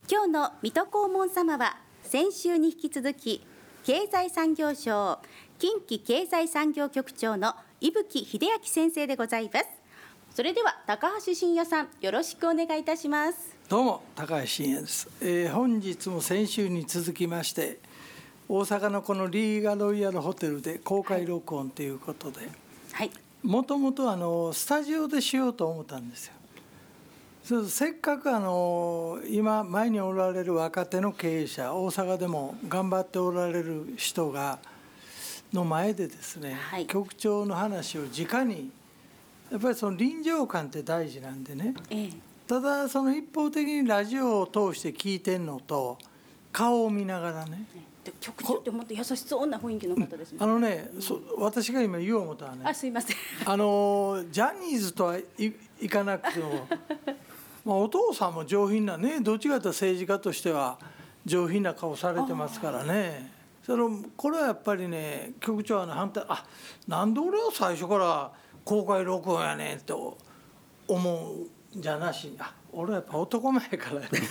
今日の水戸黄門様は先週に引き続き経済産業省近畿経済産業局長の伊吹秀明先生でございます。それでは高橋真也さん、よろしくお願いいたします。 どうも高橋真也です。本日も先週に続きまして大阪のこのリーガロイヤルホテルで公開録音ということで、もともとスタジオでしようと思ったんですよ。せっかく今前におられる若手の経営者、大阪でも頑張っておられる人がの前でですね、局長の話を直にやっぱりその臨場感って大事なんでね、ただその一方的にラジオを通して聞いてんのと顔を見ながらね、 局長ってもっと優しそうな雰囲気の方ですね。 私が今言おう思ったらね、 すいません、 ジャニーズとはいかなくてもお父さんも上品なね、どっちかというと政治家としては上品な顔されてますからね。これはやっぱりね、局長は反対、なんで俺は最初から公開録音やねんと思うんじゃなしに、俺はやっぱ男前やからやね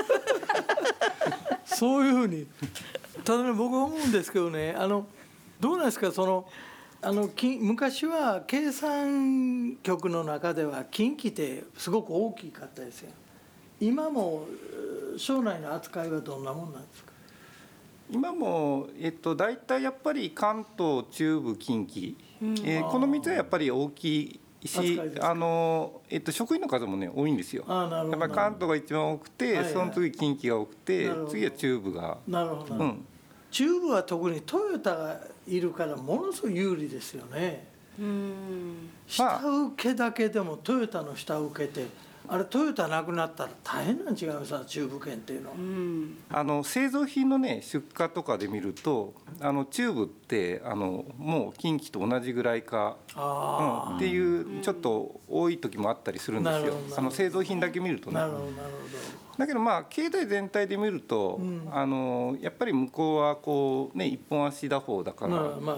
そういうふうに、ただね、僕は思うんですけどね、どうなんですか、昔は経産局の中では近畿ってすごく大きかったですよ。今も省内の扱いはどんなもんなんですか？ 今も、大体やっぱり関東、中部、近畿、この3つはやっぱり大きいし、職員の数もね多いんですよ。やっぱり関東が一番多くて、その次近畿が多くて、次は中部が。 なるほど、中部は特にトヨタがいるからものすごい有利ですよね。下請けだけでもトヨタの下請けってあれトヨタなくなったら大変なん違うさ、中部圏っていうのは。 製造品のね出荷とかで見ると中部ってもう近畿と同じぐらいか、っていうちょっと多い時もあったりするんですよ。製造品だけ見るとね。だけど経済全体で見ると、やっぱり向こうはこうね一本足打法だから、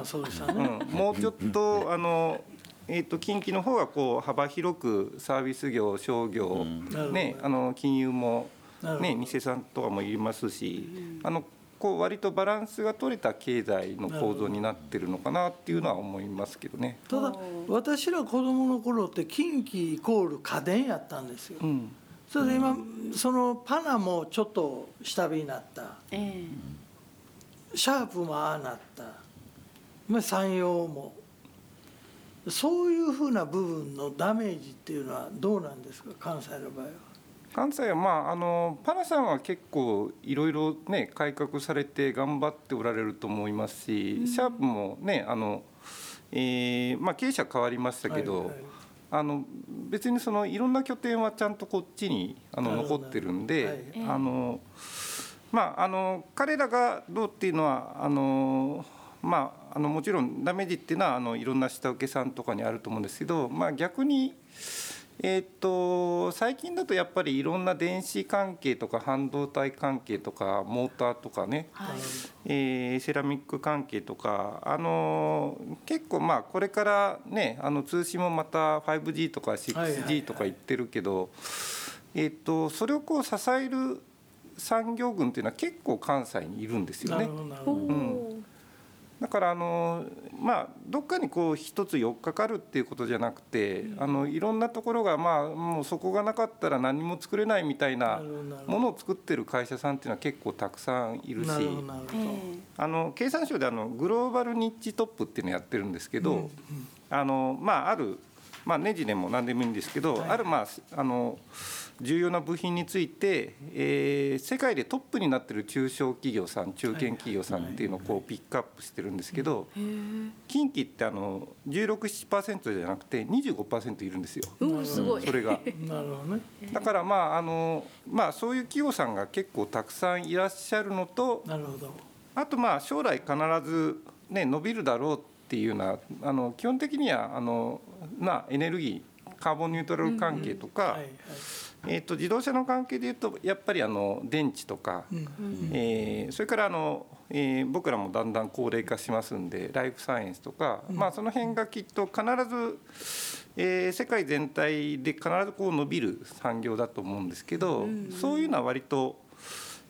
そうでしたね、 もうちょっと近畿の方がこう幅広くサービス業、商業、金融も、店さんとかもいますし、こう割とバランスが取れた経済の構造になってるのかなっていうのは思いますけどね。 ただ私ら子どもの頃って近畿イコール家電やったんですよ。それで今そのパナもちょっと下火になった、シャープもああなった、山陽も。そういうふうな部分のダメージっていうのはどうなんですか、関西の場合は。 関西はパナさんは結構いろいろね改革されて頑張っておられると思いますし、シャープもね経営者変わりましたけど、別にいろんな拠点はちゃんとこっちに残ってるんで、彼らがどうっていうのはもちろんダメージっていうのはいろんな下請けさんとかにあると思うんですけど、逆に最近だとやっぱりいろんな電子関係とか半導体関係とかモーターとかね、セラミック関係とか結構これからね通信もまた 5G とか 6G とか言ってるけど、それをこう支える産業群っていうのは結構関西にいるんですよね。だからどっかにこう一つ寄っかかるっていうことじゃなくて、いろんなところがもうそこがなかったら何も作れないみたいなものを作ってる会社さんっていうのは結構たくさんいるし、経産省でグローバルニッチトップっていうのをやってるんですけど、あるネジでも何でもいいんですけど、ある重要な部品について、世界でトップになっている中小企業さん、中堅企業さんっていうのをこうピックアップしてるんですけど、近畿って16、7% じゃなくて 25% いるんですよ。 すごい。 それがだからそういう企業さんが結構たくさんいらっしゃるのと、あと将来必ずね伸びるだろうっていうような基本的にはエネルギーカーボンニュートラル関係とか、自動車の関係でいうとやっぱり電池とか、それから僕らもだんだん高齢化しますんでライフサイエンスとか、その辺がきっと必ず、世界全体で必ずこう伸びる産業だと思うんですけど、そういうのは割と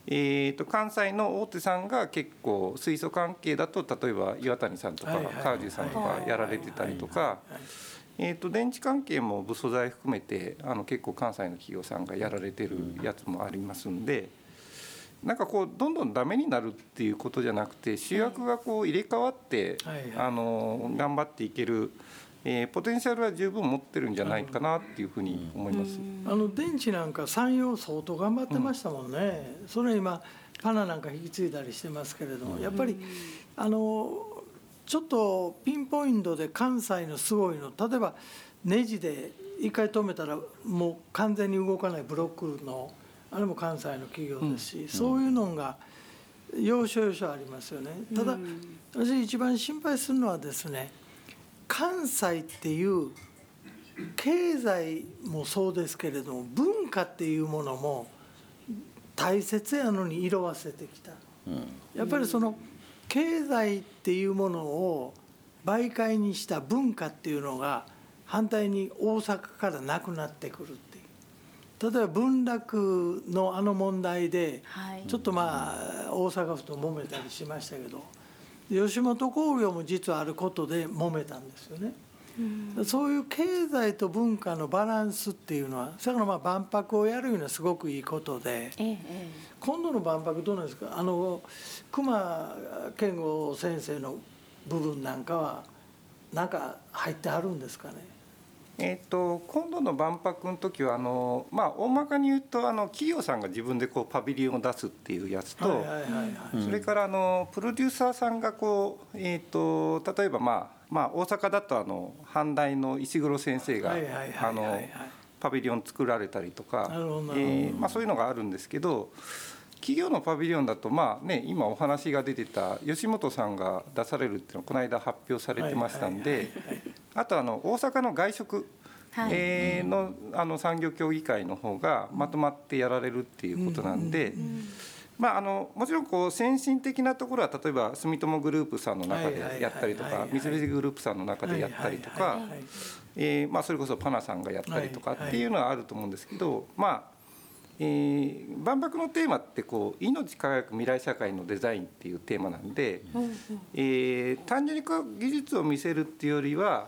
関西の大手さんが結構水素関係だと例えば岩谷さんとか川地さんとかやられてたりとか、電池関係も部素材含めて結構関西の企業さんがやられてるやつもありますんで、なんかこうどんどんダメになるっていうことじゃなくて主役がこう入れ替わって頑張っていけるポテンシャルは十分持ってるんじゃないかなっていうふうに思います。 電池なんか産業相当頑張ってましたもんね、それ今パナなんか引き継いだりしてますけれども、やっぱりちょっとピンポイントで関西のすごいの、例えばネジで一回止めたらもう完全に動かないブロックのあれも関西の企業ですし、そういうのが要所要所ありますよね。ただ私一番心配するのはですね、関西っていう経済もそうですけれども文化っていうものも大切やのに色あせてきた、やっぱりその経済っていうものを媒介にした文化っていうのが反対に大阪からなくなってくるっていう。例えば文楽の問題でちょっと大阪府と揉めたりしましたけど、吉本興業も実はあることで揉めたんですよね。そういう経済と文化のバランスっていうのは、だから万博をやるのはすごくいいことで、今度の万博どうなんですか、隈研吾先生の部分なんかはなんか入ってあるんですかね。 今度の万博の時は大まかに言うと企業さんが自分でこうパビリオンを出すっていうやつと、それからプロデューサーさんがこう、例えば大阪だと阪大の石黒先生がパビリオン作られたりとか、そういうのがあるんですけど、企業のパビリオンだと今お話が出てた吉本さんが出されるっていうのをこの間発表されてましたんで、あと大阪の外食の産業協議会の方がまとまってやられるっていうことなんで、もちろんこう先進的なところは例えば住友グループさんの中でやったりとか三菱グループさんの中でやったりとか、それこそパナさんがやったりとかっていうのはあると思うんですけど、万博のテーマってこう命輝く未来社会のデザインっていうテーマなんで、単純に技術を見せるっていうよりは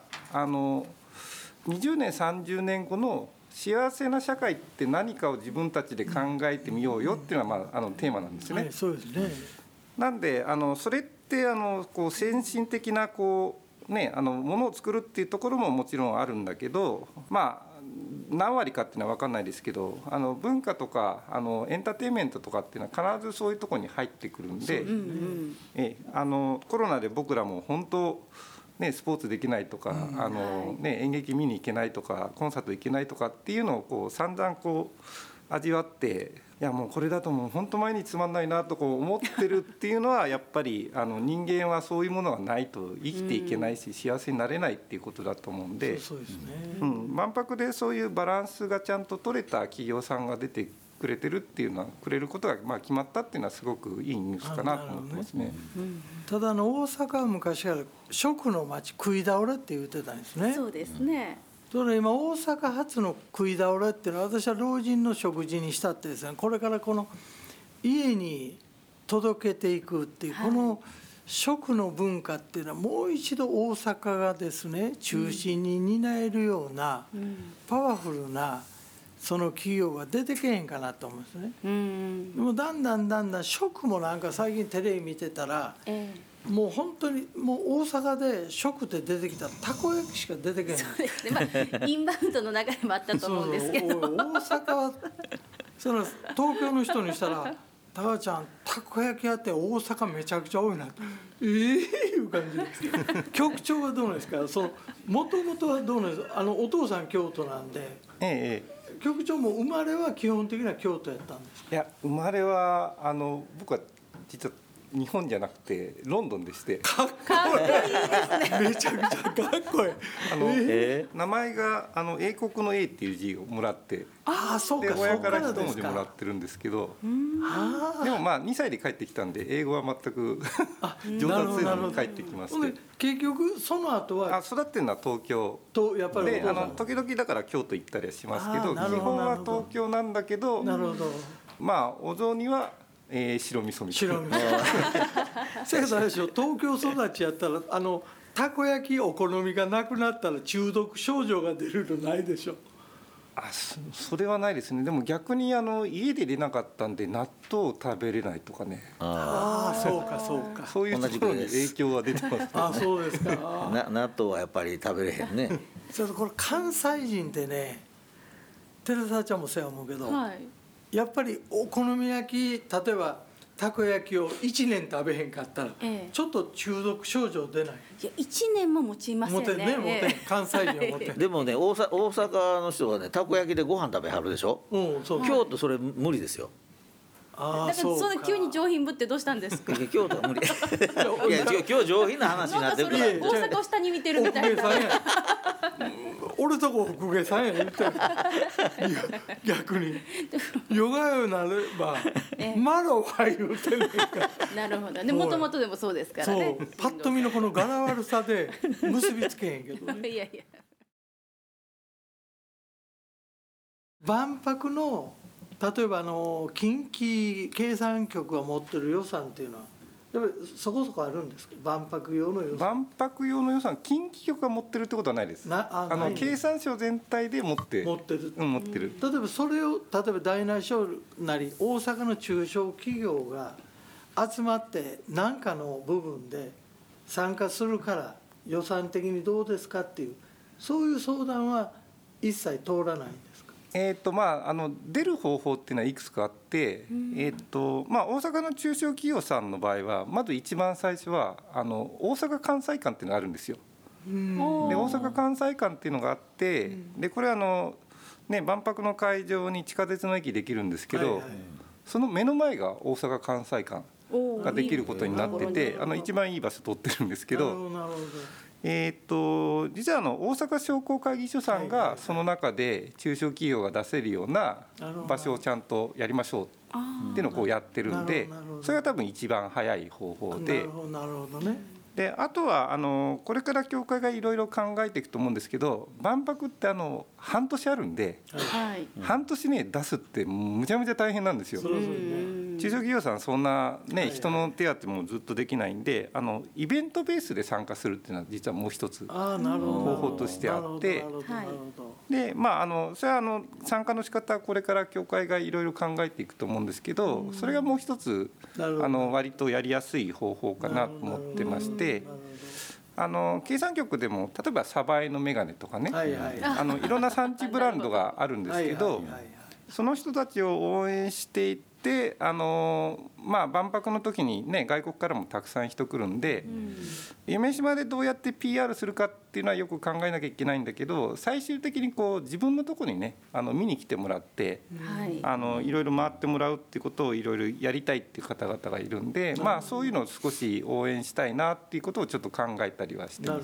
20年30年後の幸せな社会って何かを自分たちで考えてみようよっていうのはテーマなんですね。 そうですね。 なんでそれってこう先進的なものを作るっていうところももちろんあるんだけど、何割かっていうのは分かんないですけど文化とかエンターテインメントとかっていうのは必ずそういうところに入ってくるんで、コロナで僕らも本当スポーツできないとか演劇見に行けないとかコンサート行けないとかっていうのをこう散々味わって、いやもうこれだともう本当毎日つまんないなと思ってるっていうのはやっぱり人間はそういうものがないと生きていけないし幸せになれないっていうことだと思うんで、万博でそういうバランスがちゃんと取れた企業さんが出てくれてるっていうのはくれることが決まったっていうのはすごくいいニュースかなと思ってますね。 ただ大阪は昔から食の街食い倒れって言ってたんですね。 そうですね。 それ今大阪発の食い倒れっていうのは私は老人の食事にしたってですね、これからこの家に届けていくっていうこの食の文化っていうのはもう一度大阪がですね中心に担えるようなパワフルなその企業が出てけへんかなと思うんですね。でもだんだん食もなんか最近テレビ見てたら、もう本当にもう大阪で食って出てきたらたこ焼きしか出てけへん。 そうですね。インバウンドの流れもあったと思うんですけど。 大阪はその東京の人にしたら高ちゃんたこ焼き屋って大阪めちゃくちゃ多いなと、いう感じで局長はどうなんですか。もともとはどうなんですか。お父さん京都なんで、局長も生まれは基本的には京都やったんですか。 いや生まれは僕は実は日本じゃなくてロンドンでして。 かっこいい。めちゃくちゃかっこいい。 名前が英国の A っていう字をもらって、 そうか、 親から一文字もらってるんですけど、でも2歳で帰ってきたんで英語は全く上達せずに帰ってきまして、 結局その後は育ってるのは東京とやっぱりで時々だから京都行ったりはしますけど、基本は東京なんだけど、お雑煮は白味噌みたい白な。 味噌せやけどあれでしょ、東京育ちやったらたこ焼きお好みがなくなったら中毒症状が出るのないでしょ。 それはないですね。でも逆に家で出なかったんで納豆を食べれないとかね。 そうかそうか。 そういうところに影響は出てます、ね。 そうですか。 納豆はやっぱり食べれへんね。 それとこれ関西人ってね、寺澤ちゃんもそうや思うけど、やっぱりお好み焼き、例えばたこ焼きを1年食べへんかったら、ちょっと中毒症状出ない？ いや1年も持ちませんね。 持てん関西人は持てん。 でもね、大阪の人はね、たこ焼きでご飯食べはるでしょ。京都それ無理ですよ。 だからその急に上品ぶってどうしたんですか。 京都は無理。いや今日上品な話になってるから。 大阪を下に見てるみたいな。 俺とこ福毛さんや言ってる。逆にヨガよなればマロは言うてるから。 なるほど。でもともとでもそうですからね。 パッと見のこの柄悪さで結びつけへんけどね。 いやいや。 万博の例えば近畿経産局が持ってる予算っていうのはやっぱりそこそこあるんですか。万博用の予算。 万博用の予算近畿局が持ってるってことはないです。経産省全体で持ってる。持ってる。 例えばそれを例えば大内省なり大阪の中小企業が集まって何かの部分で参加するから予算的にどうですかっていうそういう相談は一切通らないんですか。 出る方法っていうのはいくつかあって、大阪の中小企業さんの場合はまず一番最初は大阪・関西間っていうのがあるんですよ。で大阪・関西間っていうのがあって、でこれ万博の会場に地下鉄の駅できるんですけど、その目の前が大阪・関西間ができることになってて、一番いい場所取ってるんですけど。実は大阪商工会議所さんがその中で中小企業が出せるような場所をちゃんとやりましょうっていうのをこうやってるんで、それが多分一番早い方法で、であとはこれから協会がいろいろ考えていくと思うんですけど、万博って半年あるんで、半年ね出すってむちゃむちゃ大変なんですよ。中小企業さんそんなね人の手当もずっとできないんで、イベントベースで参加するっていうのは実はもう一つ方法としてあって、でそれは参加の仕方はこれから協会がいろいろ考えていくと思うんですけど、それがもう一つ割とやりやすい方法かなと思ってまして、経産局でも例えばサバエのメガネとかね、いろんな産地ブランドがあるんですけど、その人たちを応援していって万博の時にね外国からもたくさん人来るんで、夢洲でどうやって PR するかっていうのはよく考えなきゃいけないんだけど、最終的にこう自分のとこにね見に来てもらって、いろいろ回ってもらうっていうことをいろいろやりたいっていう方々がいるんで、そういうのを少し応援したいなっていうことをちょっと考えたりはしてます。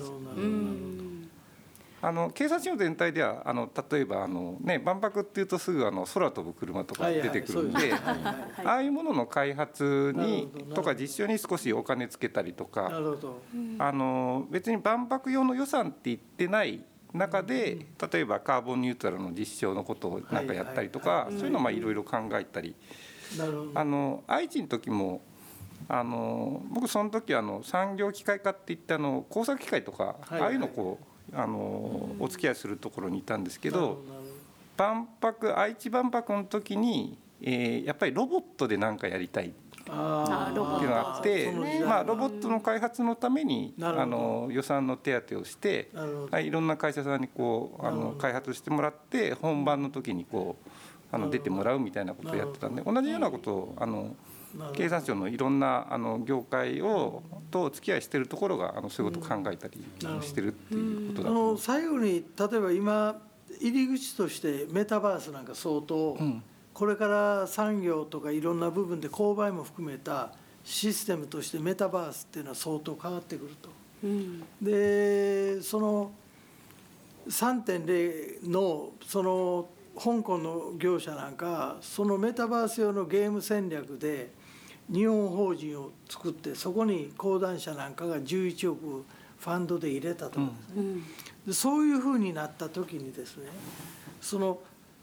経産省全体では例えば万博っていうとすぐ空飛ぶ車とか出てくるんで、ああいうものの開発にとか実証に少しお金つけたりとか、別に万博用の予算って言ってない中で、例えばカーボンニュートラルの実証のことをなんかやったりとか、そういうのをいろいろ考えたり、愛知の時も僕その時産業機械科っていって工作機械とかああいうのこうお付き合いするところにいたんですけど、愛知万博の時に、やっぱりロボットで何かやりたいっていうのがあって、ロボットの開発のために予算の手当てをして、いろんな会社さんにこう開発してもらって本番の時にこう出てもらうみたいなことをやってたんで、同じようなことを経産省のいろんな業界とお付き合いしているところがそういうことを考えたりしてるっていうことだと思います。 最後に例えば今入り口としてメタバースなんか相当、これから産業とかいろんな部分で購買も含めたシステムとしてメタバースっていうのは相当変わってくると。でその 3.0 のその香港の業者なんかそのメタバース用のゲーム戦略で日本法人を作って、そこに講談社なんかが11億ファンドで入れたとかですね、でそういうふうになった時にですね、その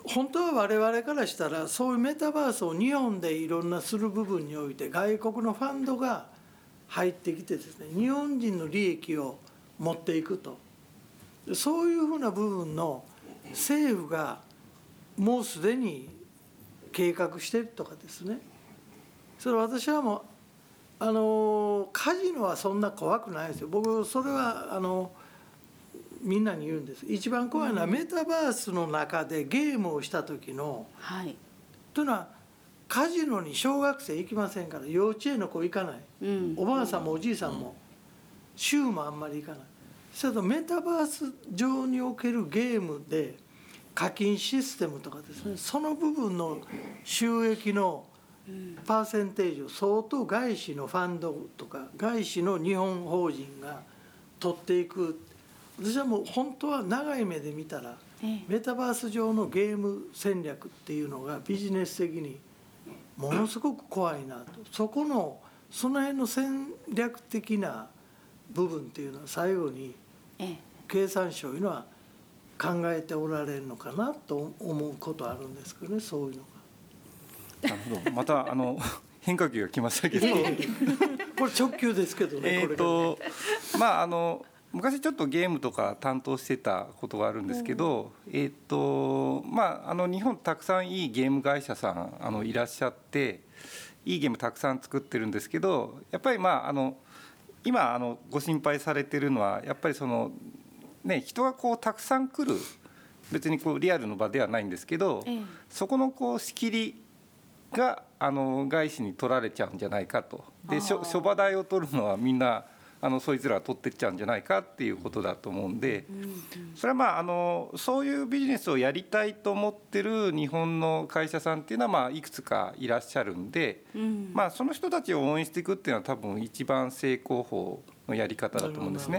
本当は我々からしたらそういうメタバースを日本でいろんなする部分において外国のファンドが入ってきてですね、日本人の利益を持っていくと、そういうふうな部分の政府がもうすでに計画してるとかですね、それ私はもうカジノはそんな怖くないですよ。僕それはみんなに言うんです。一番怖いのはメタバースの中でゲームをした時の、 はい、 というのはカジノに小学生行きませんから、幼稚園の子行かない、おばあさんもおじいさんも、週もあんまり行かない。それとメタバース上におけるゲームで課金システムとかですね、その部分の収益のパーセンテージを相当外資のファンドとか外資の日本法人が取っていく。私はもう本当は長い目で見たらメタバース上のゲーム戦略っていうのがビジネス的にものすごく怖いなと、その辺の戦略的な部分っていうのは最後に経産省いうのは考えておられるのかなと思うことあるんですけどね、そういうのが。なるほど、また変化球が来ましたけどこれ直球ですけどね。 まあ昔ちょっとゲームとか担当してたことがあるんですけど、まあ日本たくさんいいゲーム会社さんいらっしゃって、いいゲームたくさん作ってるんですけど、やっぱりまあ今ご心配されてるのはやっぱり人がこうたくさん来る、別にこうリアルの場ではないんですけど、そこのこう仕切りが外資に取られちゃうんじゃないかと。で諸場代を取るのはみんなそいつらが取ってっちゃうんじゃないかっていうことだと思うんで、それはまあそういうビジネスをやりたいと思ってる日本の会社さんっていうのはまあいくつかいらっしゃるんで、まあその人たちを応援していくっていうのは多分一番正攻法のやり方だと思うんですね。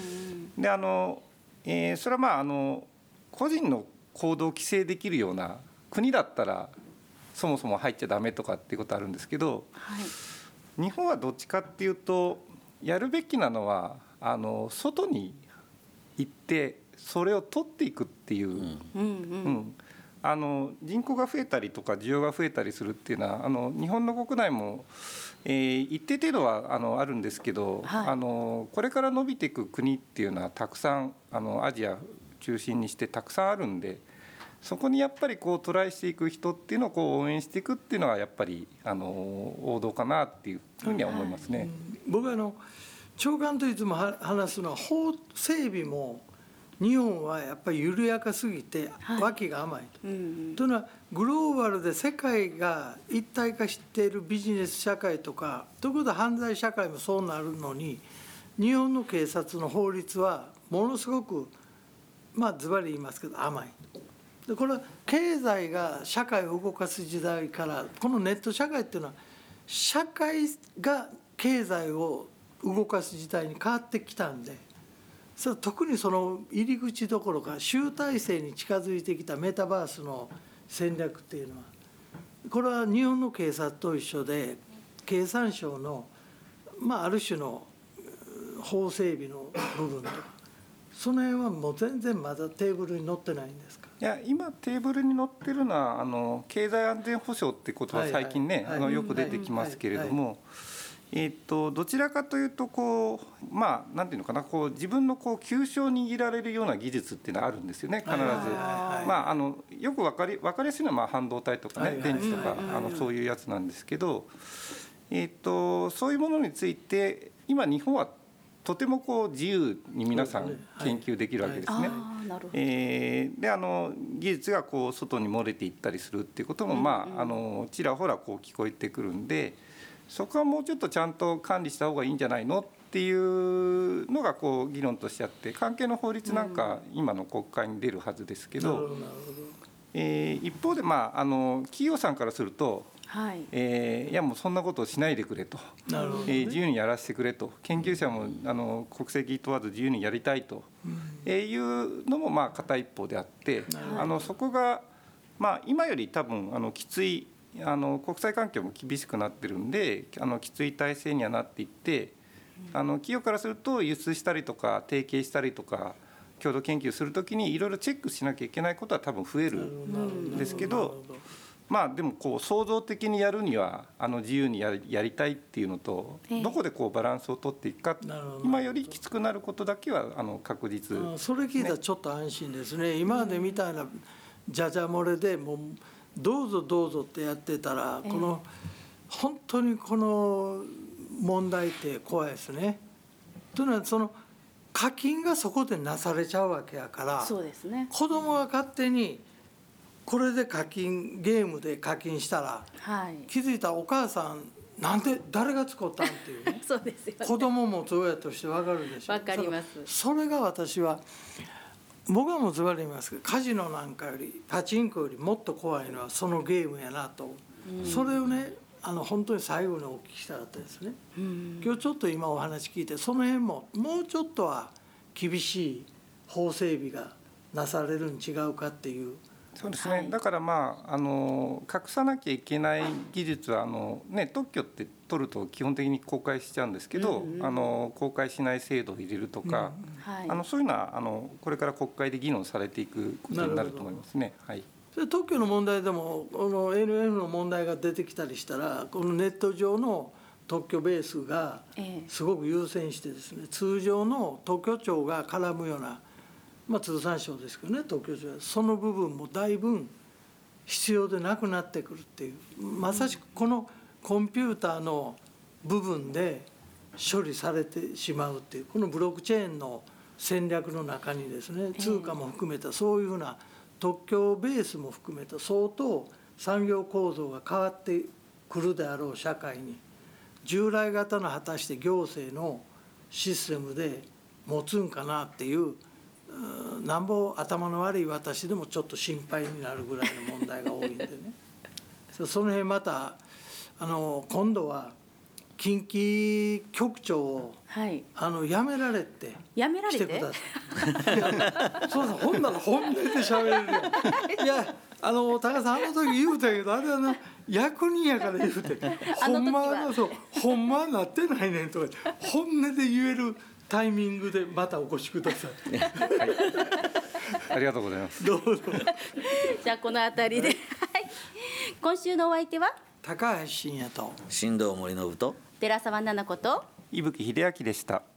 でそれはまあ個人の行動を規制できるような国だったらそもそも入っちゃダメとかっていうことあるんですけど、日本はどっちかっていうとやるべきなのは外に行ってそれを取っていくっていう、人口が増えたりとか需要が増えたりするっていうのは日本の国内も、一定程度はあるんですけど、これから伸びていく国っていうのはたくさんアジア中心にしてたくさんあるんで、そこにやっぱりこうトライしていく人っていうのをこう応援していくっていうのはやっぱり王道かなっていうふうには思いますね。 僕長官といつも話すのは、法整備も日本はやっぱり緩やかすぎて脇が甘いと。というのはグローバルで世界が一体化しているビジネス社会とか、ということは犯罪社会もそうなるのに、日本の警察の法律はものすごくズバリ言いますけど甘い。でこれは経済が社会を動かす時代から、このネット社会っていうのは社会が経済を動かす時代に変わってきたんで、それ特にその入り口どころか集大成に近づいてきたメタバースの戦略っていうのは、これは日本の警察と一緒で経産省のある種の法整備の部分とか、その辺はもう全然まだテーブルに載ってないんですか。 いや今テーブルに載ってるのは経済安全保障ってことは最近ねよく出てきますけれども、どちらかというとこうなんていうのかな、こう自分のこう急所を握られるような技術っていうのはあるんですよね、必ず。よく分かりやすいのは半導体とかね、電池とかそういうやつなんですけど、そういうものについて今日本はとてもこう自由に皆さん研究できるわけですね。で技術がこう外に漏れていったりするっていうこともちらほらこう聞こえてくるんで、そこはもうちょっとちゃんと管理した方がいいんじゃないのっていうのがこう議論としてあって、関係の法律なんか今の国会に出るはずですけど、一方で企業さんからすると、いやもうそんなことをしないでくれと、自由にやらせてくれと、研究者も国籍問わず自由にやりたいというのも片一方であって、そこが今より多分きつい国際環境も厳しくなってるんできつい体制にはなっていって、企業からすると輸出したりとか提携したりとか共同研究するときにいろいろチェックしなきゃいけないことは多分増えるんですけど、まあでもこう創造的にやるには自由にやりたいっていうのと、どこでこうバランスを取っていくか、今よりきつくなることだけは確実、 それ聞いたらちょっと安心ですね。今までみたいなじゃじゃ漏れでもうどうぞどうぞってやってたら、この本当にこの問題って怖いですね。というのはその課金がそこでなされちゃうわけやから、 そうですね、 子供が勝手にこれでゲームで課金したら、 はい、 気づいたらお母さんなんで誰が使ったんっていうねそうですよね、 子供も親として分かるでしょ。 分かります。 それが私は僕はもうズバリ言いますけど、カジノなんかよりパチンコよりもっと怖いのはそのゲームやなと、それをね本当に最後にお聞きしたかったですね。今日ちょっと今お話聞いて、その辺ももうちょっとは厳しい法整備がなされるに違うかっていう。 そうですね、だからまあ隠さなきゃいけない技術は特許って取ると基本的に公開しちゃうんですけど、公開しない制度を入れるとか、そういうのはこれから国会で議論されていくことになると思いますね。はい、 特許の問題でもこの NF の問題が出てきたりしたら、このネット上の特許ベースがすごく優先してですね、通常の特許庁が絡むような、通産省ですけどね、特許庁はその部分もだいぶ必要でなくなってくるっていう、まさしくこのコンピューターの部分で処理されてしまうっていう、このブロックチェーンの戦略の中にですね、通貨も含めたそういうふうな特許ベースも含めた相当産業構造が変わってくるであろう社会に、従来型の果たして行政のシステムで持つんかなっていう、なんぼ頭の悪い私でもちょっと心配になるぐらいの問題が多いんでねその辺また今度は近畿局長を、辞められてしてください。いやそうそう、ほんなら本音で喋れるよ。いや高さん時言うたけど、あれは役人やから言うてほんまはほんまはなってないねんとか本音で言えるタイミングでまたお越しください。はい、 ありがとうございます。 どうぞ。 じゃあこのあたりで、今週のお相手は高橋真也と新藤森信と寺澤奈々子と伊吹秀明でした。